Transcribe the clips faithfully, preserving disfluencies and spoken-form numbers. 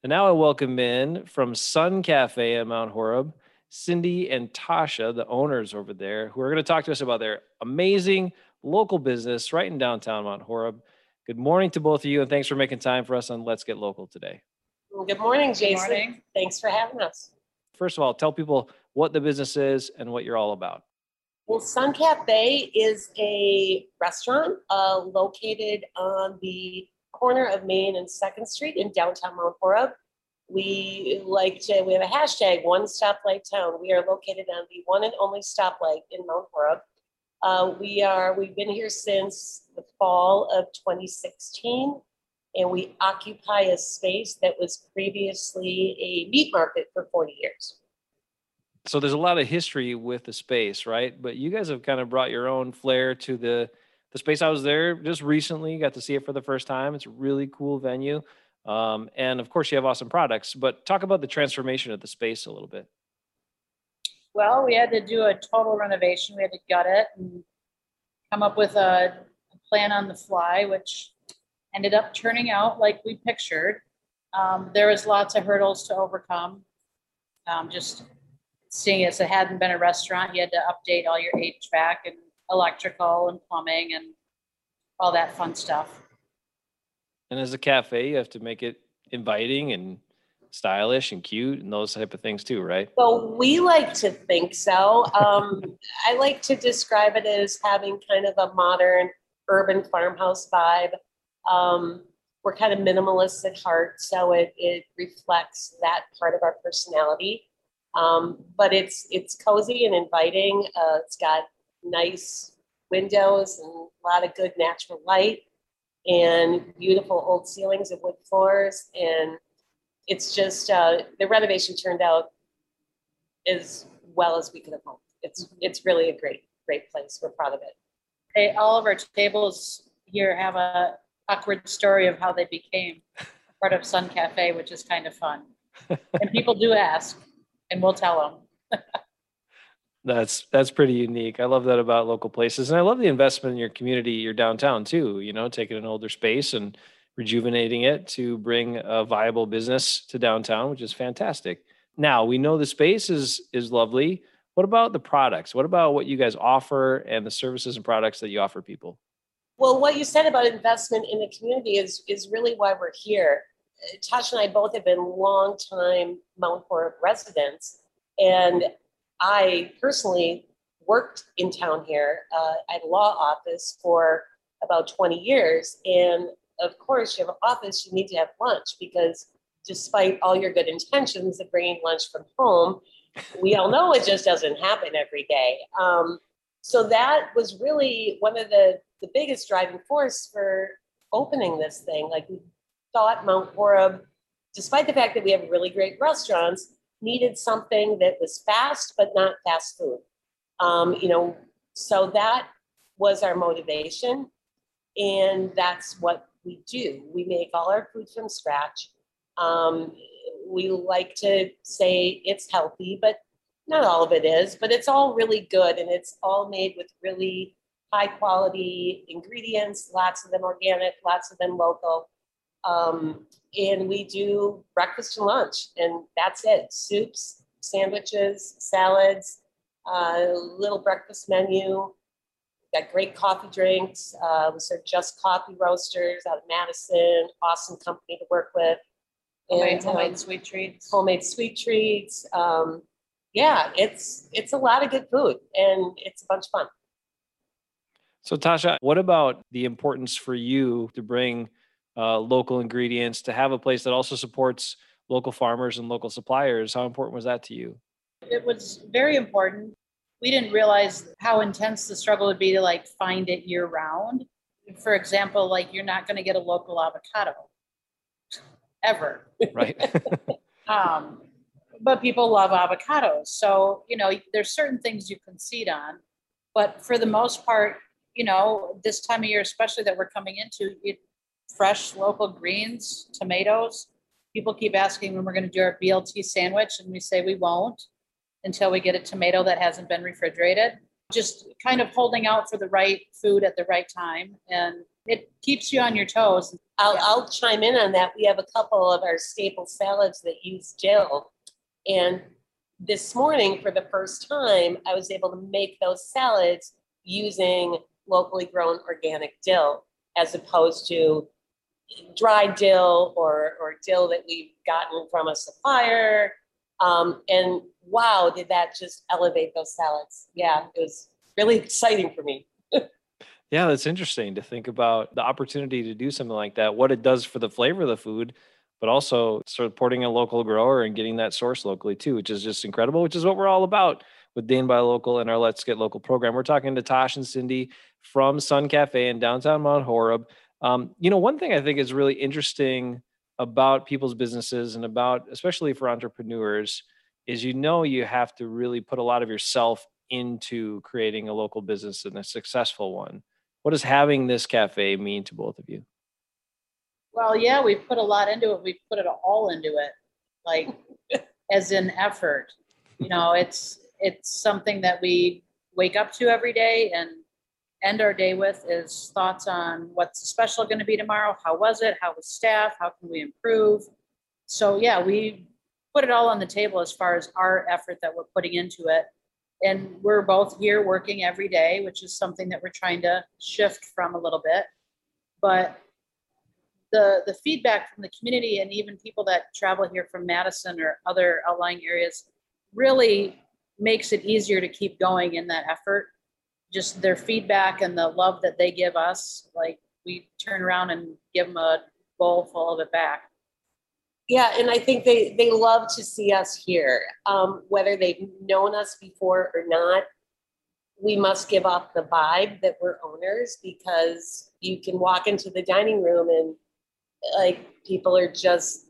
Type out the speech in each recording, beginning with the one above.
And now I welcome in from Sun Cafe at Mount Horeb, Cindy and Tasha, the owners over there, who are going to talk to us about their amazing local business right in downtown Mount Horeb. Good morning to both of you, and thanks for making time for us on Let's Get Local today. Well, good morning, Jason. Good morning. Thanks for having us. First of all, tell people what the business is and what you're all about. Well, Sun Cafe is a restaurant uh, located on the corner of Main and Second Street in downtown Mount Horeb. We like to, we have a hashtag, One Stoplight Town. We are located on the one and only stoplight in Mount Horeb. Uh, we are, we've been here since the fall of twenty sixteen, and we occupy a space that was previously a meat market for forty years. So there's a lot of history with the space, right? But you guys have kind of brought your own flair to the the space. I was there just recently, got to see it for the first time. It's a really cool venue. Um, and of course you have awesome products, but talk about the transformation of the space a little bit. Well, we had to do a total renovation. We had to gut it and come up with a, a plan on the fly, which ended up turning out like we pictured. Um, there was lots of hurdles to overcome. Um, just seeing as it hadn't been a restaurant, you had to update all your H V A C and electrical and plumbing and all that fun stuff. And as a cafe, you have to make it inviting and stylish and cute and those type of things too, right? Well, we like to think so. Um, I like to describe it as having kind of a modern urban farmhouse vibe. Um, we're kind of minimalists at heart, so it, it reflects that part of our personality. Um, but it's it's cozy and inviting. Uh, it's got nice windows and a lot of good natural light and beautiful old ceilings and wood floors. And it's just, uh, the renovation turned out as well as we could have hoped. It's it's really a great, great place. We're proud of it. Hey, all of our tables here have a awkward story of how they became part of Sun Cafe, which is kind of fun. And people do ask, and we'll tell them. That's that's pretty unique. I love that about local places. And I love the investment in your community, your downtown too, you know, taking an older space and rejuvenating it to bring a viable business to downtown, which is fantastic. Now, we know the space is is lovely. What about the products? What about what you guys offer and the services and products that you offer people? Well, what you said about investment in the community is is really why we're here. Tasha and I both have been longtime Mount Horeb residents, and I personally worked in town here uh, at a law office for about twenty years. And of course, you have an office, you need to have lunch because despite all your good intentions of bringing lunch from home, we all know it just doesn't happen every day. Um, so that was really one of the, the biggest driving force for opening this thing. Like we thought Mount Horeb, despite the fact that we have really great restaurants, needed something that was fast, but not fast food. Um, you know, so that was our motivation. And that's what we do. We make all our food from scratch. Um, we like to say it's healthy, but not all of it is, but it's all really good. And it's all made with really high quality ingredients, lots of them organic, lots of them local. Um, and we do breakfast and lunch, and that's it. Soups, sandwiches, salads, uh, little breakfast menu. Got great coffee drinks. Uh, we serve Just Coffee Roasters out of Madison. Awesome company to work with. Homemade, And, homemade um, sweet treats. Homemade sweet treats. Um, yeah, it's it's a lot of good food, and it's a bunch of fun. So Tasha, what about the importance for you to bring uh, local ingredients, to have a place that also supports local farmers and local suppliers? How important was that to you? It was very important. We didn't realize how intense the struggle would be to like find it year round. For example, like you're not going to get a local avocado ever. Right. Um, but people love avocados. So, you know, there's certain things you concede on, but for the most part, you know, this time of year, especially that we're coming into, it, fresh local greens, tomatoes. People keep asking when we're going to do our B L T sandwich, and we say we won't until we get a tomato that hasn't been refrigerated. just kind of holding out for the right food at the right time. And it keeps you on your toes. I'll, Yeah. I'll chime in on that. We have a couple of our staple salads that use dill. And this morning, for the first time, I was able to make those salads using locally grown organic dill, as opposed to dried dill or, or dill that we've gotten from a supplier. Um, and wow, did that just elevate those salads? Yeah, it was really exciting for me. Yeah, that's interesting to think about the opportunity to do something like that, what it does for the flavor of the food, but also supporting a local grower and getting that source locally too, which is just incredible, which is what we're all about with Dane Buy Local and our Let's Get Local program. We're talking to Tosh and Cindy from Sun Cafe in downtown Mount Horeb. Um, you know, one thing I think is really interesting about people's businesses and about, especially for entrepreneurs, is, you know, you have to really put a lot of yourself into creating a local business and a successful one. What does having this cafe mean to both of you? Well, yeah, we've put a lot into it. We've put it all into it, like as in effort. You know, it's it's something that we wake up to every day and end our day with is thoughts on what's special going to be tomorrow. How was it? How was staff? How can we improve? So yeah, we put it all on the table as far as our effort that we're putting into it. And we're both here working every day, which is something that we're trying to shift from a little bit. But the the feedback from the community and even people that travel here from Madison or other outlying areas really makes it easier to keep going in that effort. Just their feedback and the love that they give us, like we turn around and give them a bowl full of it back. Yeah, and I think they, they love to see us here. Um, whether they've known us before or not, we must give off the vibe that we're owners, because you can walk into the dining room and like people are just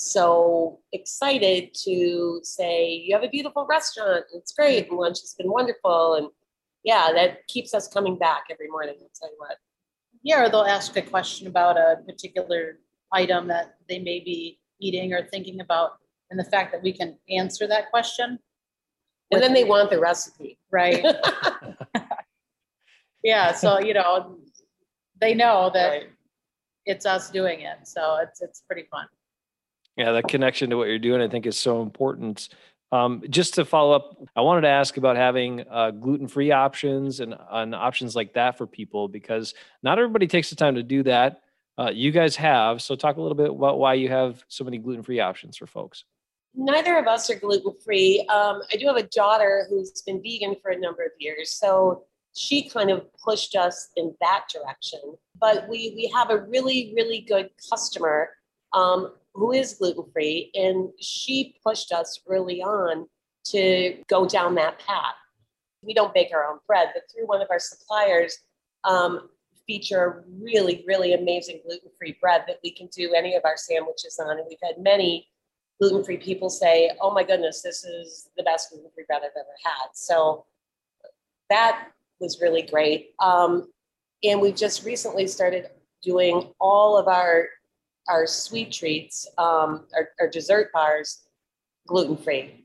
so excited to say, you have a beautiful restaurant, it's great, and lunch has been wonderful. And yeah, that keeps us coming back every morning, I'll tell you what. Yeah, or they'll ask a question about a particular item that they may be eating or thinking about, and the fact that we can answer that question. And then they want the recipe. Right. Yeah, so, you know, they know that Right. it's us doing it, so it's it's pretty fun. Yeah, that connection to what you're doing, I think, is so important. Um, just to follow up, I wanted to ask about having uh, gluten-free options and, and options like that for people, because not everybody takes the time to do that. Uh, you guys have, so talk a little bit about why you have so many gluten-free options for folks. Neither of us are gluten-free. Um, I do have a daughter who's been vegan for a number of years, so she kind of pushed us in that direction. But we we have a really, really good customer um, who is gluten-free, and she pushed us early on to go down that path. We don't bake our own bread, but through one of our suppliers, um, feature a really, really amazing gluten-free bread that we can do any of our sandwiches on. And we've had many gluten-free people say, oh my goodness, this is the best gluten-free bread I've ever had. So that was really great. Um, and we just recently started doing all of our, our sweet treats, um, our, our dessert bars, gluten-free.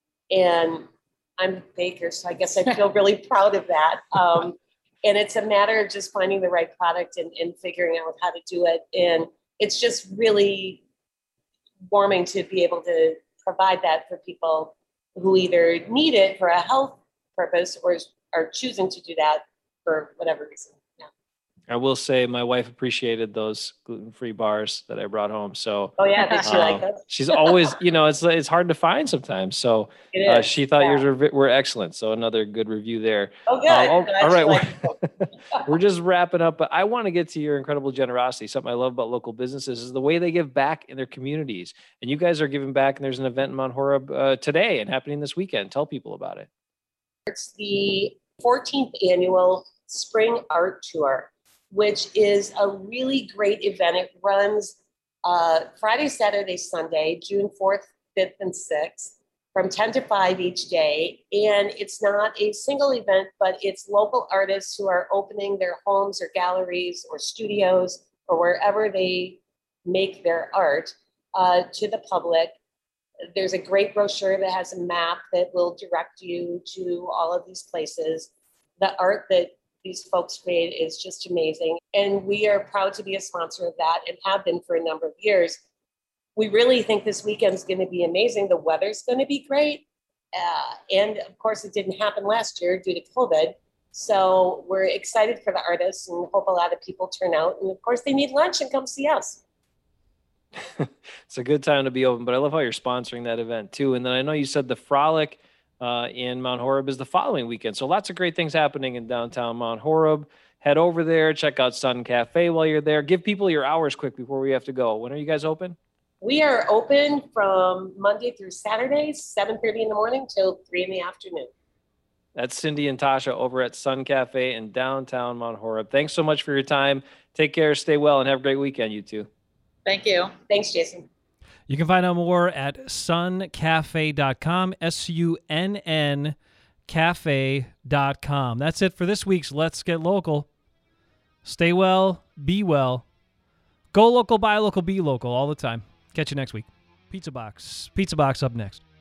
And I'm a baker, so I guess I feel really proud of that. Um, and it's a matter of just finding the right product and, and figuring out how to do it. And it's just really warming to be able to provide that for people who either need it for a health purpose or are choosing to do that for whatever reason. Yeah. I will say my wife appreciated those gluten-free bars that I brought home. So Oh yeah, did she like um, those? she's always, you know, it's it's hard to find sometimes. So It uh, is. she thought Yeah. yours were, were excellent. So another good review there. Oh, good. Um, all, Glad all she right, liked we're, we're just wrapping up, but I want to get to your incredible generosity. Something I love about local businesses is the way they give back in their communities. And you guys are giving back, and there's an event in Mount Horeb uh, today and happening this weekend. Tell people about it. It's the fourteenth annual Spring Art Tour, which is a really great event. It runs uh, Friday, Saturday, Sunday, June fourth, fifth, and sixth, from ten to five each day. And it's not a single event, but it's local artists who are opening their homes or galleries or studios or wherever they make their art uh, to the public. There's a great brochure that has a map that will direct you to all of these places. the art that these folks create is just amazing. And we are proud to be a sponsor of that and have been for a number of years. We really think this weekend's going to be amazing. The weather's going to be great. Uh, and of course, it didn't happen last year due to COVID. So we're excited for the artists and hope a lot of people turn out. And of course, they need lunch and come see us. It's a good time to be open, but I love how you're sponsoring that event too. And then I know you said the Frolic uh, in Mount Horeb is the following weekend. So lots of great things happening in downtown Mount Horeb. Head over there, check out Sun Cafe while you're there. Give people your hours quick before we have to go. When are you guys open? We are open from Monday through Saturday, seven thirty in the morning till three in the afternoon. That's Cindy and Tasha over at Sun Cafe in downtown Mount Horeb. Thanks so much for your time. Take care, stay well, and have a great weekend, you two. Thank you. Thanks, Jason. You can find out more at sun cafe dot com, S U N N cafe dot com. That's it for this week's Let's Get Local. Stay well, be well. Go local, buy local, be local all the time. Catch you next week. Pizza Box. Pizza Box up next.